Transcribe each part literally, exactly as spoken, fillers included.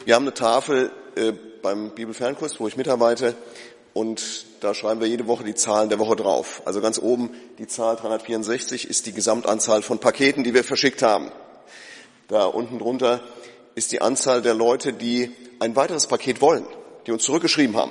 Wir haben eine Tafel äh, beim Bibelfernkurs, wo ich mitarbeite, und da schreiben wir jede Woche die Zahlen der Woche drauf. Also ganz oben die Zahl dreihundertvierundsechzig ist die Gesamtanzahl von Paketen, die wir verschickt haben. Da unten drunter ist die Anzahl der Leute, die ein weiteres Paket wollen, die uns zurückgeschrieben haben.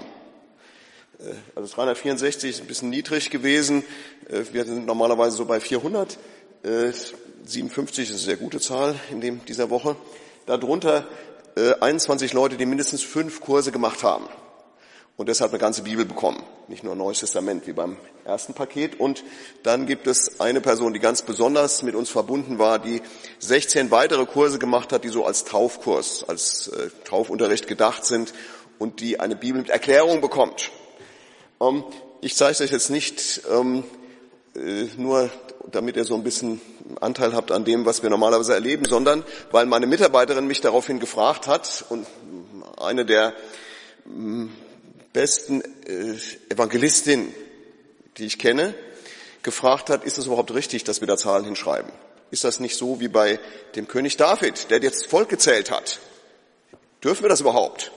Also dreihundertvierundsechzig ist ein bisschen niedrig gewesen. Wir sind normalerweise so bei vierhundert. siebenundfünfzig ist eine sehr gute Zahl in dem, dieser Woche. Darunter einundzwanzig Leute, die mindestens fünf Kurse gemacht haben und deshalb eine ganze Bibel bekommen. Nicht nur ein Neues Testament wie beim ersten Paket. Und dann gibt es eine Person, die ganz besonders mit uns verbunden war, die sechzehn weitere Kurse gemacht hat, die so als Taufkurs, als äh, Taufunterricht gedacht sind und die eine Bibel mit Erklärung bekommt. Ähm, ich zeige euch jetzt nicht ähm, äh, nur, damit ihr so ein bisschen Anteil habt an dem, was wir normalerweise erleben, sondern weil meine Mitarbeiterin mich daraufhin gefragt hat und eine der mh, besten äh, Evangelistin, die ich kenne, gefragt hat, ist es überhaupt richtig, dass wir da Zahlen hinschreiben? Ist das nicht so wie bei dem König David, der jetzt Volk gezählt hat? Dürfen wir das überhaupt?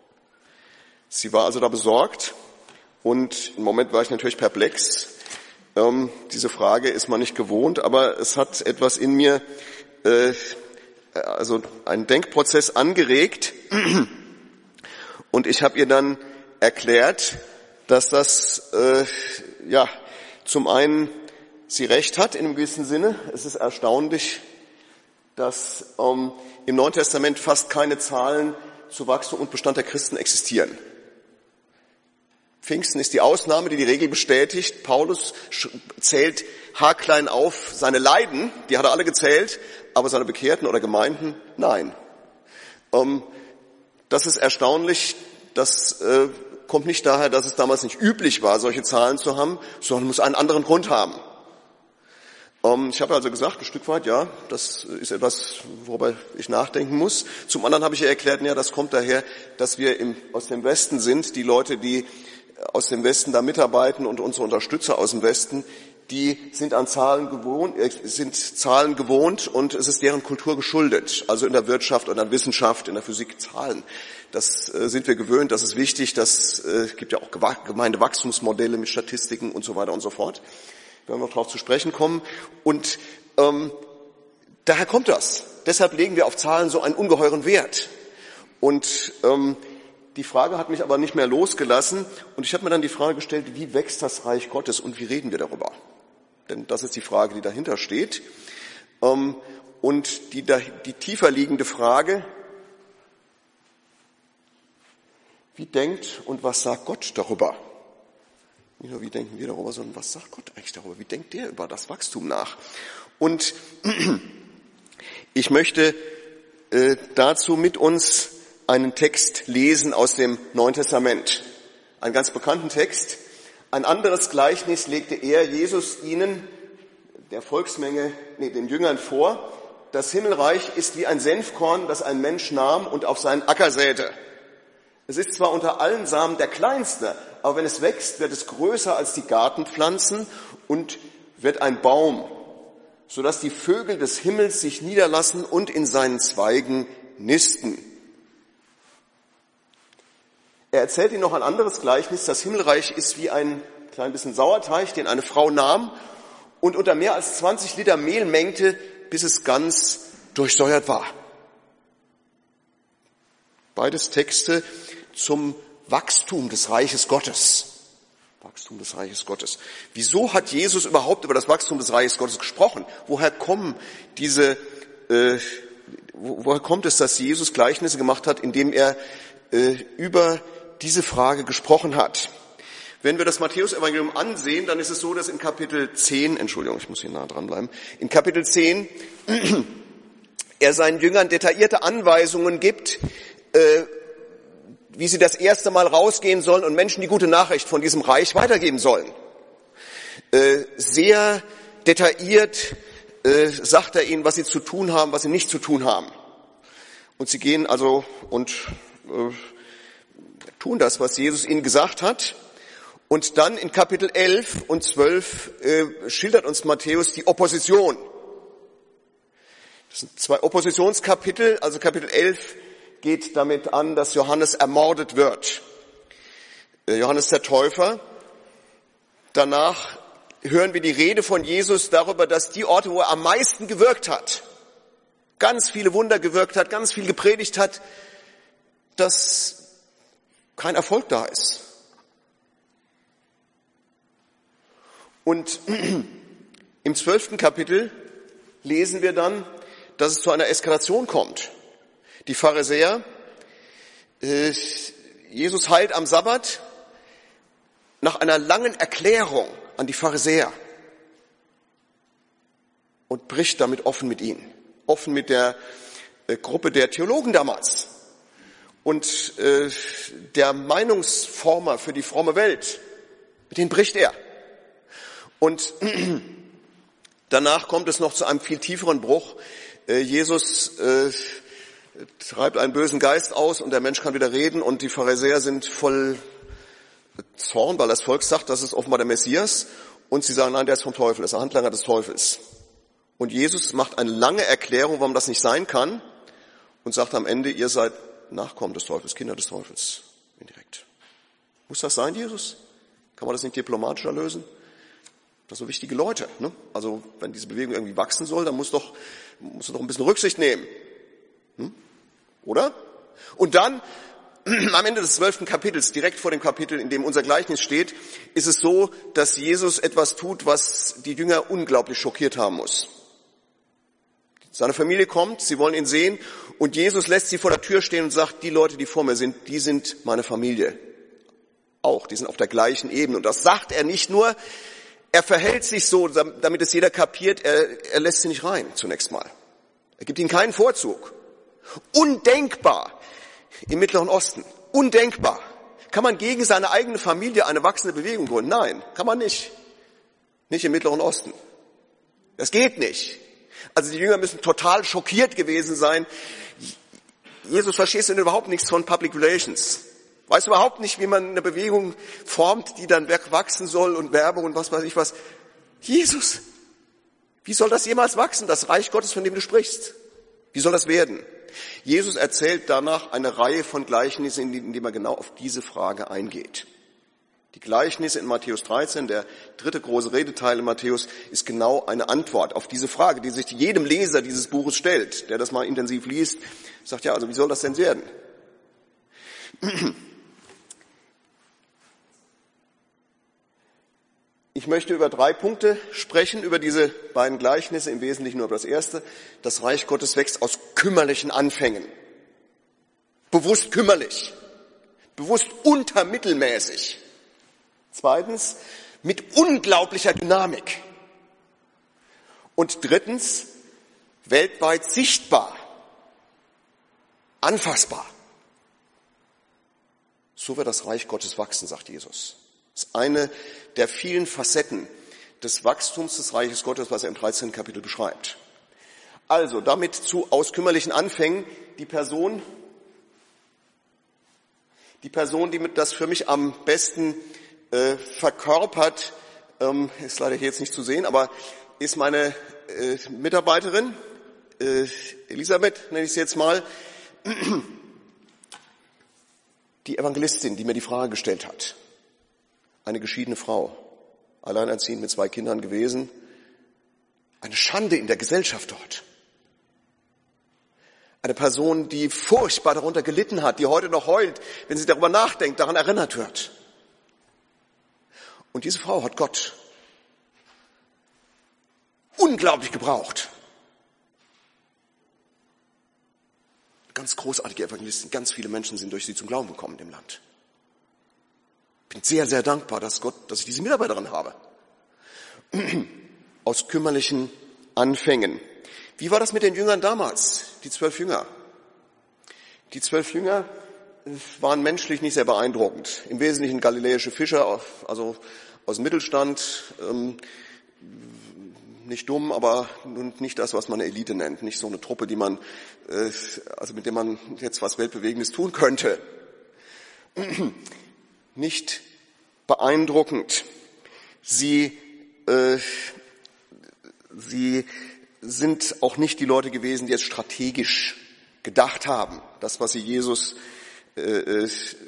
Sie war also da besorgt und im Moment war ich natürlich perplex. Ähm, diese Frage ist man nicht gewohnt, aber es hat etwas in mir, äh, also einen Denkprozess angeregt und ich habe ihr dann erklärt, dass das äh, ja zum einen sie recht hat in einem gewissen Sinne. Es ist erstaunlich, dass ähm, im Neuen Testament fast keine Zahlen zu Wachstum und Bestand der Christen existieren. Pfingsten ist die Ausnahme, die die Regel bestätigt. Paulus zählt haarklein auf seine Leiden, die hat er alle gezählt, aber seine Bekehrten oder Gemeinden, nein. Ähm, das ist erstaunlich, das äh, kommt nicht daher, dass es damals nicht üblich war, solche Zahlen zu haben, sondern muss einen anderen Grund haben. Ähm, ich habe also gesagt, ein Stück weit, ja, das ist etwas, worüber ich nachdenken muss. Zum anderen habe ich ja erklärt, ja, das kommt daher, dass wir im, aus dem Westen sind, die Leute, die aus dem Westen da mitarbeiten und unsere Unterstützer aus dem Westen, die sind an Zahlen gewohnt, sind Zahlen gewohnt und es ist deren Kultur geschuldet. Also in der Wirtschaft und in der Wissenschaft, in der Physik Zahlen. Das äh, sind wir gewöhnt, das ist wichtig. Das äh, gibt ja auch Gemeindewachstumsmodelle mit Statistiken und so weiter und so fort. Wir werden noch darauf zu sprechen kommen. Und ähm, daher kommt das. Deshalb legen wir auf Zahlen so einen ungeheuren Wert. Und ähm, die Frage hat mich aber nicht mehr losgelassen. Und ich habe mir dann die Frage gestellt, wie wächst das Reich Gottes und wie reden wir darüber? Denn das ist die Frage, die dahinter steht. Ähm, und die, die tiefer liegende Frage, wie denkt und was sagt Gott darüber? Nicht nur wie denken wir darüber, sondern was sagt Gott eigentlich darüber? Wie denkt der über das Wachstum nach? Und ich möchte äh, dazu mit uns einen Text lesen aus dem Neuen Testament. Einen ganz bekannten Text. Ein anderes Gleichnis legte er, Jesus, ihnen, der Volksmenge, nee, den Jüngern vor. Das Himmelreich ist wie ein Senfkorn, das ein Mensch nahm und auf seinen Acker säte. Es ist zwar unter allen Samen der kleinste, aber wenn es wächst, wird es größer als die Gartenpflanzen und wird ein Baum, sodass die Vögel des Himmels sich niederlassen und in seinen Zweigen nisten. Er erzählt ihnen noch ein anderes Gleichnis. Das Himmelreich ist wie ein klein bisschen Sauerteig, den eine Frau nahm und unter mehr als zwanzig Liter Mehl mengte, bis es ganz durchsäuert war. Beides Texte zum Wachstum des Reiches Gottes. Wachstum des Reiches Gottes. Wieso hat Jesus überhaupt über das Wachstum des Reiches Gottes gesprochen? Woher kommen diese, äh, woher kommt es, dass Jesus Gleichnisse gemacht hat, indem er äh, über diese Frage gesprochen hat? Wenn wir das Matthäus-Evangelium ansehen, dann ist es so, dass in Kapitel zehn, Entschuldigung, ich muss hier nah dran bleiben, in Kapitel zehn er seinen Jüngern detaillierte Anweisungen gibt, äh, wie sie das erste Mal rausgehen sollen und Menschen die gute Nachricht von diesem Reich weitergeben sollen. Äh, sehr detailliert äh, sagt er ihnen, was sie zu tun haben, was sie nicht zu tun haben. Und sie gehen also und äh, tun das, was Jesus ihnen gesagt hat. Und dann in Kapitel elf und zwölf äh, schildert uns Matthäus die Opposition. Das sind zwei Oppositionskapitel, also Kapitel elf geht damit an, dass Johannes ermordet wird. Johannes der Täufer. Danach hören wir die Rede von Jesus darüber, dass die Orte, wo er am meisten gewirkt hat, ganz viele Wunder gewirkt hat, ganz viel gepredigt hat, dass kein Erfolg da ist. Und im zwölften Kapitel lesen wir dann, dass es zu einer Eskalation kommt. Die Pharisäer, äh, Jesus heilt am Sabbat nach einer langen Erklärung an die Pharisäer und bricht damit offen mit ihnen, offen mit der äh, Gruppe der Theologen damals und äh, der Meinungsformer für die fromme Welt, mit denen bricht er. Und danach kommt es noch zu einem viel tieferen Bruch. Äh, Jesus äh, treibt einen bösen Geist aus und der Mensch kann wieder reden und die Pharisäer sind voll Zorn, weil das Volk sagt, das ist offenbar der Messias und sie sagen, nein, der ist vom Teufel, das ist ein Handlanger des Teufels. Und Jesus macht eine lange Erklärung, warum das nicht sein kann und sagt am Ende, ihr seid Nachkommen des Teufels, Kinder des Teufels, indirekt. Muss das sein, Jesus? Kann man das nicht diplomatischer lösen? Das sind so wichtige Leute, ne? Also wenn diese Bewegung irgendwie wachsen soll, dann muss doch, muss doch ein bisschen Rücksicht nehmen. Hm? Oder? Und dann, am Ende des zwölften Kapitels, direkt vor dem Kapitel, in dem unser Gleichnis steht, ist es so, dass Jesus etwas tut, was die Jünger unglaublich schockiert haben muss. Seine Familie kommt, sie wollen ihn sehen und Jesus lässt sie vor der Tür stehen und sagt, die Leute, die vor mir sind, die sind meine Familie. Auch, die sind auf der gleichen Ebene. Und das sagt er nicht nur, er verhält sich so, damit es jeder kapiert, er, er lässt sie nicht rein, zunächst mal. Er gibt ihnen keinen Vorzug. Undenkbar im Mittleren Osten. Undenkbar. Kann man gegen seine eigene Familie eine wachsende Bewegung gründen? Nein, kann man nicht. Nicht im Mittleren Osten. Das geht nicht. Also die Jünger müssen total schockiert gewesen sein. Jesus, verstehst du denn überhaupt nichts von Public Relations? Weißt du überhaupt nicht, wie man eine Bewegung formt, die dann wachsen soll und Werbung und was weiß ich was. Jesus, wie soll das jemals wachsen, das Reich Gottes, von dem du sprichst? Wie soll das werden? Jesus erzählt danach eine Reihe von Gleichnissen, in denen er genau auf diese Frage eingeht. Die Gleichnisse in Matthäus dreizehn, der dritte große Redeteil in Matthäus, ist genau eine Antwort auf diese Frage, die sich jedem Leser dieses Buches stellt, der das mal intensiv liest, sagt, ja, also wie soll das denn werden? Ich möchte über drei Punkte sprechen, über diese beiden Gleichnisse, im Wesentlichen nur über das erste. Das Reich Gottes wächst aus kümmerlichen Anfängen. Bewusst kümmerlich. Bewusst untermittelmäßig. Zweitens, mit unglaublicher Dynamik. Und drittens, weltweit sichtbar. Anfassbar. So wird das Reich Gottes wachsen, sagt Jesus. Das ist eine der vielen Facetten des Wachstums des Reiches Gottes, was er im dreizehnten Kapitel beschreibt. Also, damit zu auskümmerlichen Anfängen die Person, die Person, die das für mich am besten äh, verkörpert, ähm, ist leider hier jetzt nicht zu sehen, aber ist meine äh, Mitarbeiterin, äh, Elisabeth nenne ich sie jetzt mal, die Evangelistin, die mir die Frage gestellt hat. Eine geschiedene Frau, alleinerziehend mit zwei Kindern gewesen, eine Schande in der Gesellschaft dort. Eine Person, die furchtbar darunter gelitten hat, die heute noch heult, wenn sie darüber nachdenkt, daran erinnert wird. Und diese Frau hat Gott unglaublich gebraucht. Ganz großartige Evangelistin, ganz viele Menschen sind durch sie zum Glauben gekommen im Land. Ich bin sehr, sehr dankbar, dass Gott, dass ich diese Mitarbeiterin habe. Aus kümmerlichen Anfängen. Wie war das mit den Jüngern damals? Die zwölf Jünger. Die zwölf Jünger waren menschlich nicht sehr beeindruckend. Im Wesentlichen galiläische Fischer, also aus dem Mittelstand, ähm, nicht dumm, aber nun nicht das, was man eine Elite nennt. Nicht so eine Truppe, die man, äh, also mit der man jetzt was Weltbewegendes tun könnte. Nicht beeindruckend. Sie, äh, sie sind auch nicht die Leute gewesen, die jetzt strategisch gedacht haben. Das, was sie Jesus, äh,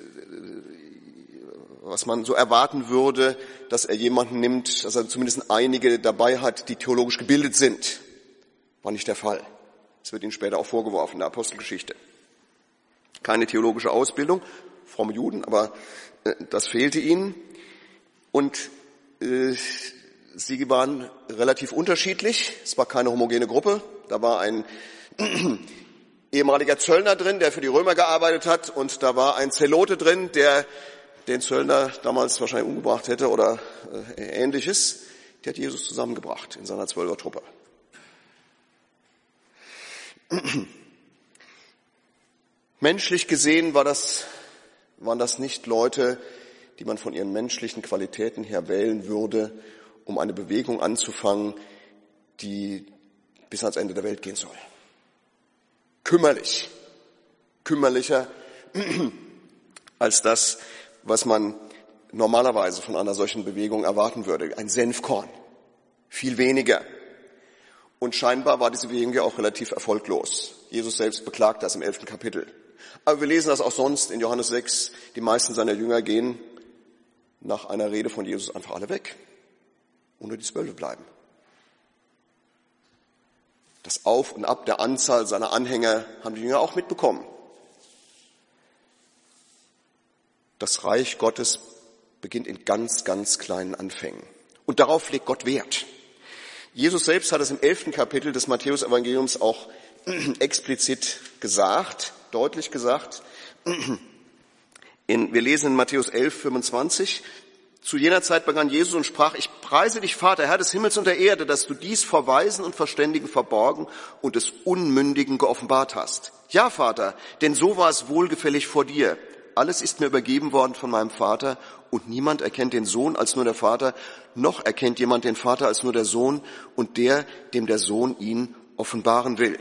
was man so erwarten würde, dass er jemanden nimmt, dass er zumindest einige dabei hat, die theologisch gebildet sind. War nicht der Fall. Das wird ihnen später auch vorgeworfen in der Apostelgeschichte. Keine theologische Ausbildung, fromme Juden, aber äh, das fehlte ihnen. Und äh, sie waren relativ unterschiedlich. Es war keine homogene Gruppe. Da war ein ehemaliger Zöllner drin, der für die Römer gearbeitet hat, und da war ein Zelote drin, der den Zöllner damals wahrscheinlich umgebracht hätte oder äh, Ähnliches. Der hat Jesus zusammengebracht in seiner Zwölfertruppe. Menschlich gesehen war das, waren das nicht Leute, die man von ihren menschlichen Qualitäten her wählen würde, um eine Bewegung anzufangen, die bis ans Ende der Welt gehen soll. Kümmerlich, kümmerlicher als das, was man normalerweise von einer solchen Bewegung erwarten würde. Ein Senfkorn, viel weniger. Und scheinbar war diese Bewegung ja auch relativ erfolglos. Jesus selbst beklagt das im elften Kapitel. Aber wir lesen das auch sonst in Johannes sechs. Die meisten seiner Jünger gehen nach einer Rede von Jesus einfach alle weg. Und nur die Zwölfe bleiben. Das Auf und Ab der Anzahl seiner Anhänger haben die Jünger auch mitbekommen. Das Reich Gottes beginnt in ganz, ganz kleinen Anfängen. Und darauf legt Gott Wert. Jesus selbst hat es im elften Kapitel des Matthäus-Evangeliums auch explizit gesagt, deutlich gesagt. In, wir lesen in Matthäus elf, fünfundzwanzig. Zu jener Zeit begann Jesus und sprach: Ich preise dich, Vater, Herr des Himmels und der Erde, dass du dies vor Weisen und Verständigen verborgen und des Unmündigen geoffenbart hast. Ja, Vater, denn so war es wohlgefällig vor dir. Alles ist mir übergeben worden von meinem Vater, und niemand erkennt den Sohn als nur der Vater, noch erkennt jemand den Vater als nur der Sohn und der, dem der Sohn ihn offenbaren will.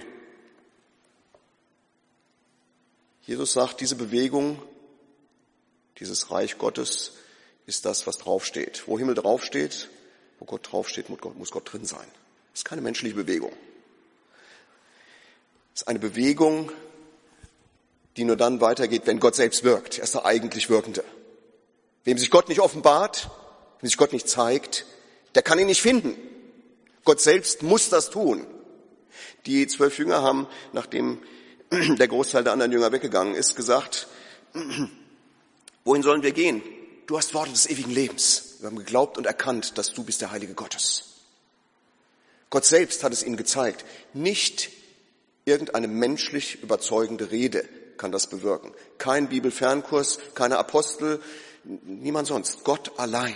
Jesus sagt, diese Bewegung, dieses Reich Gottes ist das, was draufsteht. Wo Himmel draufsteht, wo Gott draufsteht, muss Gott, muss Gott drin sein. Das ist keine menschliche Bewegung. Es ist eine Bewegung, die nur dann weitergeht, wenn Gott selbst wirkt. Er ist der eigentlich Wirkende. Wem sich Gott nicht offenbart, wem sich Gott nicht zeigt, der kann ihn nicht finden. Gott selbst muss das tun. Die zwölf Jünger haben, nachdem der Großteil der anderen Jünger weggegangen ist, gesagt: Wohin sollen wir gehen? Du hast Worte des ewigen Lebens. Wir haben geglaubt und erkannt, dass du bist der Heilige Gottes. Gott selbst hat es ihnen gezeigt. Nicht irgendeine menschlich überzeugende Rede kann das bewirken. Kein Bibelfernkurs, keine Apostel, niemand sonst. Gott allein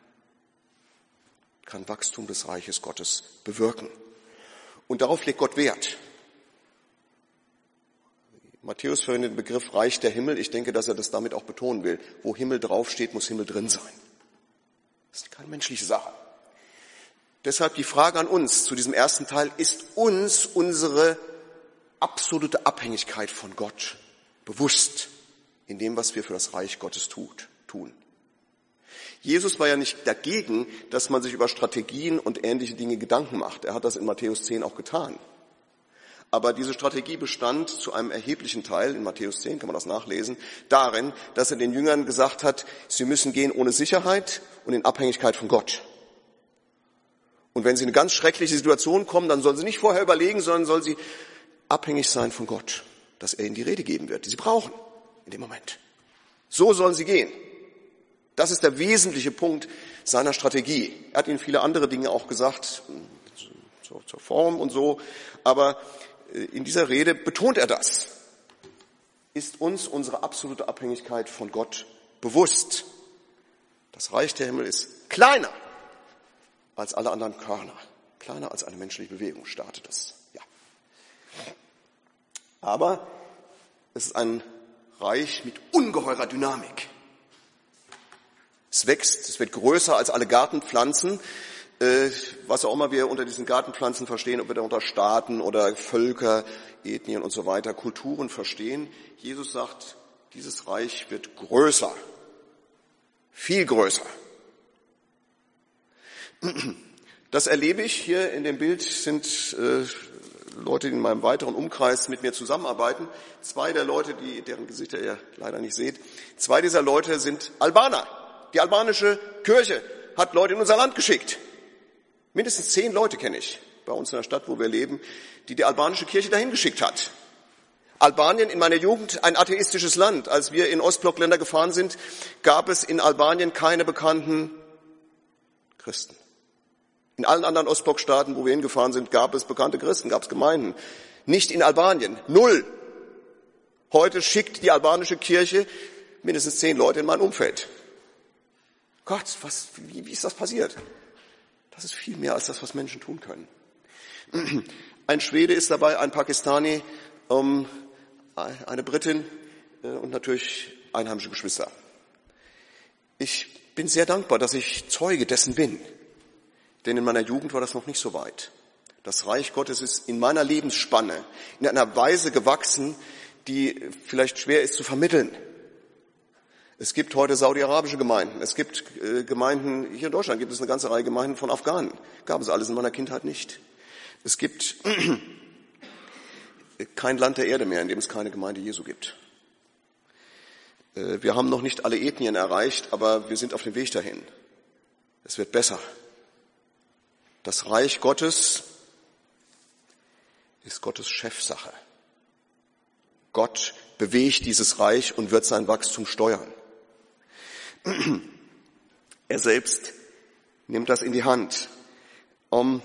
kann Wachstum des Reiches Gottes bewirken. Und darauf legt Gott Wert. Matthäus verwendet den Begriff Reich der Himmel. Ich denke, dass er das damit auch betonen will. Wo Himmel draufsteht, muss Himmel drin sein. Das ist keine menschliche Sache. Deshalb die Frage an uns zu diesem ersten Teil: Ist uns unsere absolute Abhängigkeit von Gott bewusst in dem, was wir für das Reich Gottes tut, tun? Jesus war ja nicht dagegen, dass man sich über Strategien und ähnliche Dinge Gedanken macht. Er hat das in Matthäus zehn auch getan. Aber diese Strategie bestand zu einem erheblichen Teil, in Matthäus zehn kann man das nachlesen, darin, dass er den Jüngern gesagt hat, sie müssen gehen ohne Sicherheit und in Abhängigkeit von Gott. Und wenn sie in eine ganz schreckliche Situation kommen, dann sollen sie nicht vorher überlegen, sondern sollen sie abhängig sein von Gott, dass er ihnen die Rede geben wird, die sie brauchen in dem Moment. So sollen sie gehen. Das ist der wesentliche Punkt seiner Strategie. Er hat ihnen viele andere Dinge auch gesagt, zur, zur Form und so, aber in dieser Rede betont er das. Ist uns unsere absolute Abhängigkeit von Gott bewusst? Das Reich der Himmel ist kleiner als alle anderen Körner, kleiner als eine menschliche Bewegung startet es. Ja. Aber es ist ein Reich mit ungeheurer Dynamik. Es wächst, es wird größer als alle Gartenpflanzen. Was auch immer wir unter diesen Gartenpflanzen verstehen, ob wir darunter Staaten oder Völker, Ethnien und so weiter, Kulturen verstehen. Jesus sagt, dieses Reich wird größer, viel größer. Das erlebe ich hier in dem Bild, sind äh, Leute, die in meinem weiteren Umkreis mit mir zusammenarbeiten. Zwei der Leute, die, deren Gesichter ihr leider nicht seht, zwei dieser Leute sind Albaner. Die albanische Kirche hat Leute in unser Land geschickt. Mindestens zehn Leute kenne ich bei uns in der Stadt, wo wir leben, die die albanische Kirche dahin geschickt hat. Albanien, in meiner Jugend ein atheistisches Land. Als wir in Ostblockländer gefahren sind, gab es in Albanien keine bekannten Christen. In allen anderen Ostblockstaaten, wo wir hingefahren sind, gab es bekannte Christen, gab es Gemeinden. Nicht in Albanien. Null. Heute schickt die albanische Kirche mindestens zehn Leute in mein Umfeld. Gott, was, wie, wie ist das passiert? Das ist viel mehr als das, was Menschen tun können. Ein Schwede ist dabei, ein Pakistani, ähm, eine Britin äh, und natürlich einheimische Geschwister. Ich bin sehr dankbar, dass ich Zeuge dessen bin. Denn in meiner Jugend war das noch nicht so weit. Das Reich Gottes ist in meiner Lebensspanne in einer Weise gewachsen, die vielleicht schwer ist zu vermitteln. Es gibt heute saudi-arabische Gemeinden. Es gibt äh, Gemeinden, hier in Deutschland gibt es eine ganze Reihe Gemeinden von Afghanen. Gab es alles in meiner Kindheit nicht. Es gibt kein Land der Erde mehr, in dem es keine Gemeinde Jesu gibt. Äh, wir haben noch nicht alle Ethnien erreicht, aber wir sind auf dem Weg dahin. Es wird besser. Das Reich Gottes ist Gottes Chefsache. Gott bewegt dieses Reich und wird sein Wachstum steuern. Er selbst nimmt das in die Hand. Um,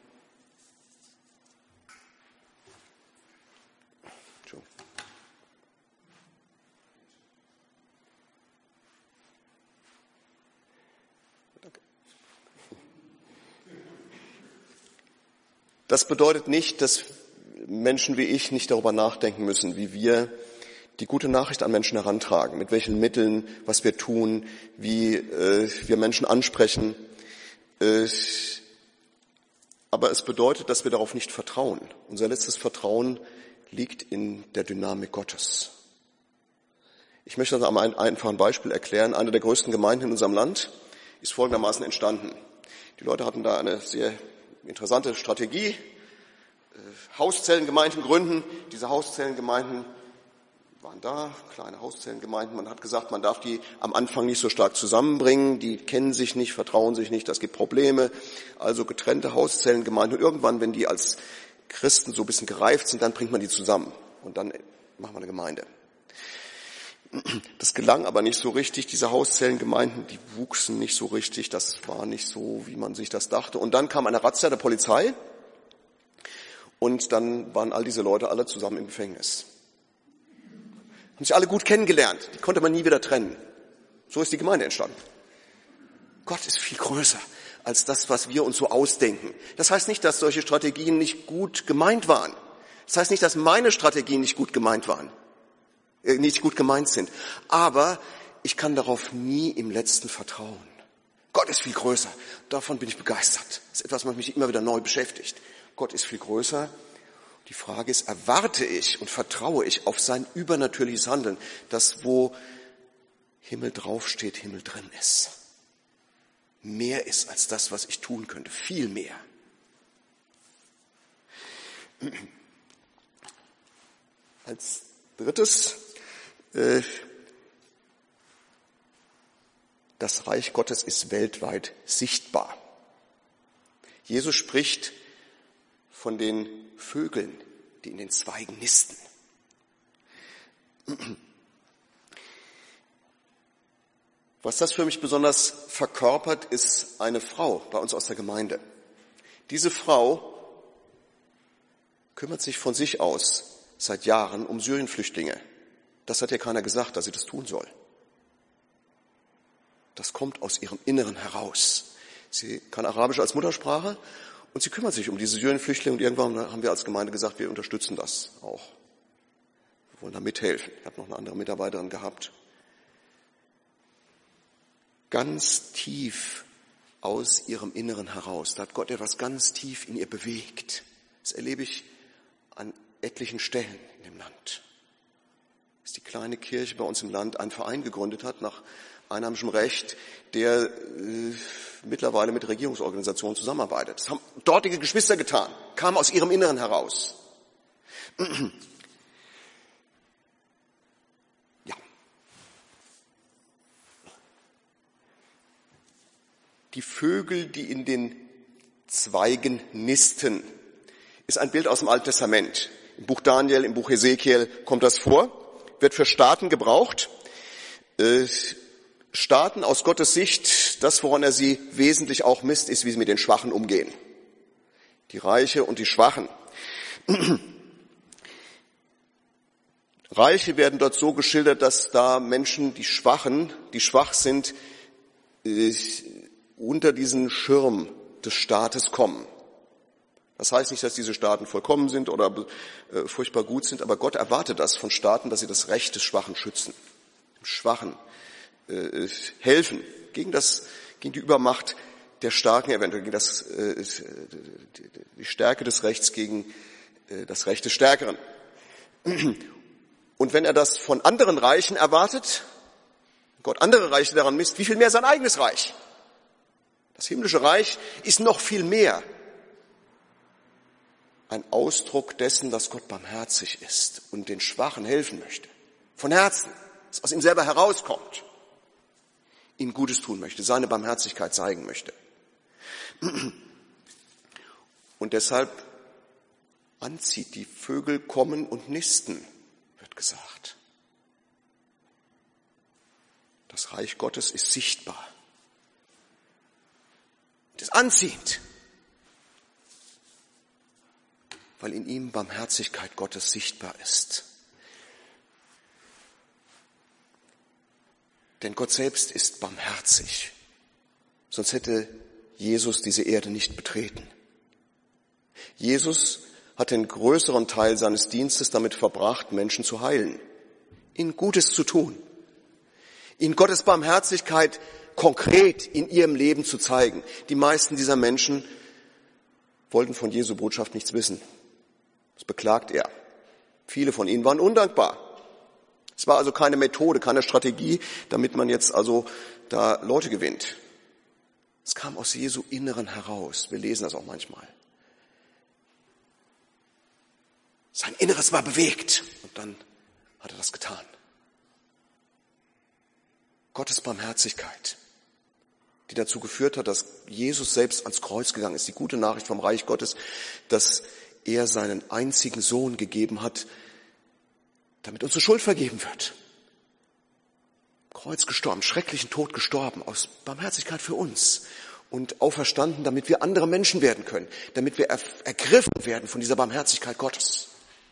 Das bedeutet nicht, dass Menschen wie ich nicht darüber nachdenken müssen, wie wir die gute Nachricht an Menschen herantragen, mit welchen Mitteln, was wir tun, wie äh, wir Menschen ansprechen. Äh, aber es bedeutet, dass wir darauf nicht vertrauen. Unser letztes Vertrauen liegt in der Dynamik Gottes. Ich möchte das an einem einfachen Beispiel erklären. Eine der größten Gemeinden in unserem Land ist folgendermaßen entstanden. Die Leute hatten da eine sehr interessante Strategie, Hauszellengemeinden gründen. Diese Hauszellengemeinden waren da, kleine Hauszellengemeinden. Man hat gesagt, man darf die am Anfang nicht so stark zusammenbringen. Die kennen sich nicht, vertrauen sich nicht, das gibt Probleme. Also getrennte Hauszellengemeinden. Und irgendwann, wenn die als Christen so ein bisschen gereift sind, dann bringt man die zusammen. Und dann macht man eine Gemeinde. Das gelang aber nicht so richtig. Diese Hauszellengemeinden, die wuchsen nicht so richtig. Das war nicht so, wie man sich das dachte. Und dann kam eine Razzia der Polizei. Und dann waren all diese Leute alle zusammen im Gefängnis. Haben sich alle gut kennengelernt. Die konnte man nie wieder trennen. So ist die Gemeinde entstanden. Gott ist viel größer als das, was wir uns so ausdenken. Das heißt nicht, dass solche Strategien nicht gut gemeint waren. Das heißt nicht, dass meine Strategien nicht gut gemeint waren. nicht gut gemeint sind. Aber ich kann darauf nie im Letzten vertrauen. Gott ist viel größer. Davon bin ich begeistert. Das ist etwas, was mich immer wieder neu beschäftigt. Gott ist viel größer. Die Frage ist, erwarte ich und vertraue ich auf sein übernatürliches Handeln, dass wo Himmel draufsteht, Himmel drin ist. Mehr ist als das, was ich tun könnte. Viel mehr. Als drittes, äh, das Reich Gottes ist weltweit sichtbar. Jesus spricht von den Vögeln, die in den Zweigen nisten. Was das für mich besonders verkörpert, ist eine Frau bei uns aus der Gemeinde. Diese Frau kümmert sich von sich aus seit Jahren um Syrienflüchtlinge. Das hat ihr keiner gesagt, dass sie das tun soll. Das kommt aus ihrem Inneren heraus. Sie kann Arabisch als Muttersprache und sie kümmert sich um diese Syrienflüchtlinge. Und irgendwann haben wir als Gemeinde gesagt, wir unterstützen das auch. Wir wollen da mithelfen. Ich habe noch eine andere Mitarbeiterin gehabt. Ganz tief aus ihrem Inneren heraus. Da hat Gott etwas ganz tief in ihr bewegt. Das erlebe ich an etlichen Stellen in dem Land. Dass die kleine Kirche bei uns im Land einen Verein gegründet hat nach einheimischem Recht, der äh, mittlerweile mit Regierungsorganisationen zusammenarbeitet. Das haben dortige Geschwister getan, kam aus ihrem Inneren heraus. Ja. Die Vögel, die in den Zweigen nisten, ist ein Bild aus dem Alten Testament. Im Buch Daniel, im Buch Hesekiel kommt das vor, wird für Staaten gebraucht. Staaten aus Gottes Sicht, das, woran er sie wesentlich auch misst, ist, wie sie mit den Schwachen umgehen. Die Reiche und die Schwachen. Reiche werden dort so geschildert, dass da Menschen, die Schwachen, die schwach sind, unter diesen Schirm des Staates kommen. Das heißt nicht, dass diese Staaten vollkommen sind oder äh, furchtbar gut sind, aber Gott erwartet das von Staaten, dass sie das Recht des Schwachen schützen, dem Schwachen äh, helfen, gegen das, gegen die Übermacht der Starken, eventuell gegen das, äh, die Stärke des Rechts gegen äh, das Recht des Stärkeren. Und wenn er das von anderen Reichen erwartet, Gott andere Reiche daran misst, wie viel mehr sein eigenes Reich? Das himmlische Reich ist noch viel mehr ein Ausdruck dessen, dass Gott barmherzig ist und den Schwachen helfen möchte. Von Herzen, das aus ihm selber herauskommt, ihnen Gutes tun möchte, seine Barmherzigkeit zeigen möchte. Und deshalb anzieht, die Vögel kommen und nisten, wird gesagt. Das Reich Gottes ist sichtbar. Es ist anziehend, weil in ihm Barmherzigkeit Gottes sichtbar ist. Denn Gott selbst ist barmherzig, sonst hätte Jesus diese Erde nicht betreten. Jesus hat den größeren Teil seines Dienstes damit verbracht, Menschen zu heilen, ihnen Gutes zu tun, ihnen Gottes Barmherzigkeit konkret in ihrem Leben zu zeigen. Die meisten dieser Menschen wollten von Jesu Botschaft nichts wissen. Das beklagt er. Viele von ihnen waren undankbar. Es war also keine Methode, keine Strategie, damit man jetzt also da Leute gewinnt. Es kam aus Jesu Inneren heraus. Wir lesen das auch manchmal. Sein Inneres war bewegt und dann hat er das getan. Gottes Barmherzigkeit, die dazu geführt hat, dass Jesus selbst ans Kreuz gegangen ist. Die gute Nachricht vom Reich Gottes, dass er seinen einzigen Sohn gegeben hat, damit unsere Schuld vergeben wird. Kreuz gestorben, schrecklichen Tod gestorben, aus Barmherzigkeit für uns und auferstanden, damit wir andere Menschen werden können, damit wir ergriffen werden von dieser Barmherzigkeit Gottes.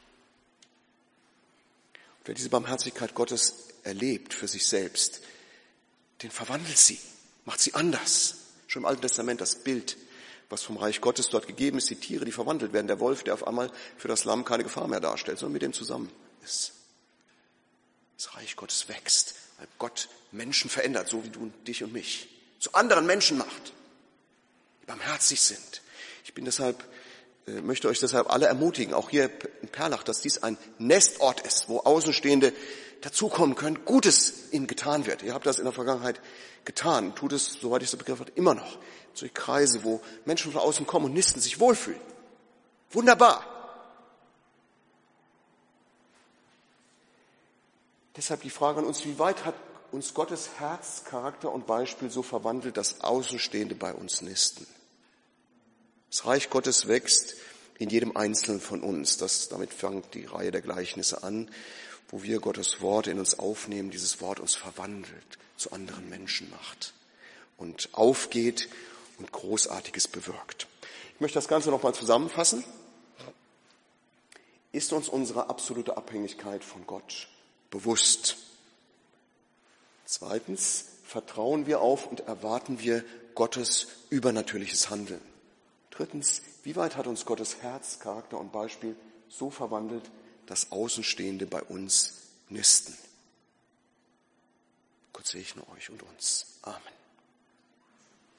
Und wer diese Barmherzigkeit Gottes erlebt für sich selbst, den verwandelt sie, macht sie anders. Schon im Alten Testament das Bild, was vom Reich Gottes dort gegeben ist, die Tiere, die verwandelt werden, der Wolf, der auf einmal für das Lamm keine Gefahr mehr darstellt, sondern mit dem zusammen ist. Das Reich Gottes wächst, weil Gott Menschen verändert, so wie du und dich und mich, zu anderen Menschen macht, die barmherzig sind. Ich bin deshalb, äh, möchte euch deshalb alle ermutigen, auch hier in Perlach, dass dies ein Nestort ist, wo Außenstehende dazukommen können, Gutes ihnen getan wird. Ihr habt das in der Vergangenheit getan, tut es, soweit ich es begriffen habe, immer noch. Solche Kreise, wo Menschen von außen kommen und nisten, sich wohlfühlen. Wunderbar. Deshalb die Frage an uns, wie weit hat uns Gottes Herz, Charakter und Beispiel so verwandelt, dass Außenstehende bei uns nisten? Das Reich Gottes wächst in jedem Einzelnen von uns. Das, damit fängt die Reihe der Gleichnisse an, wo wir Gottes Wort in uns aufnehmen, dieses Wort uns verwandelt, zu anderen Menschen macht und aufgeht und Großartiges bewirkt. Ich möchte das Ganze nochmal zusammenfassen. Ist uns unsere absolute Abhängigkeit von Gott bewusst? Zweitens, vertrauen wir auf und erwarten wir Gottes übernatürliches Handeln? Drittens, wie weit hat uns Gottes Herz, Charakter und Beispiel so verwandelt, dass Außenstehende bei uns nisten? Gott segne euch und uns. Amen.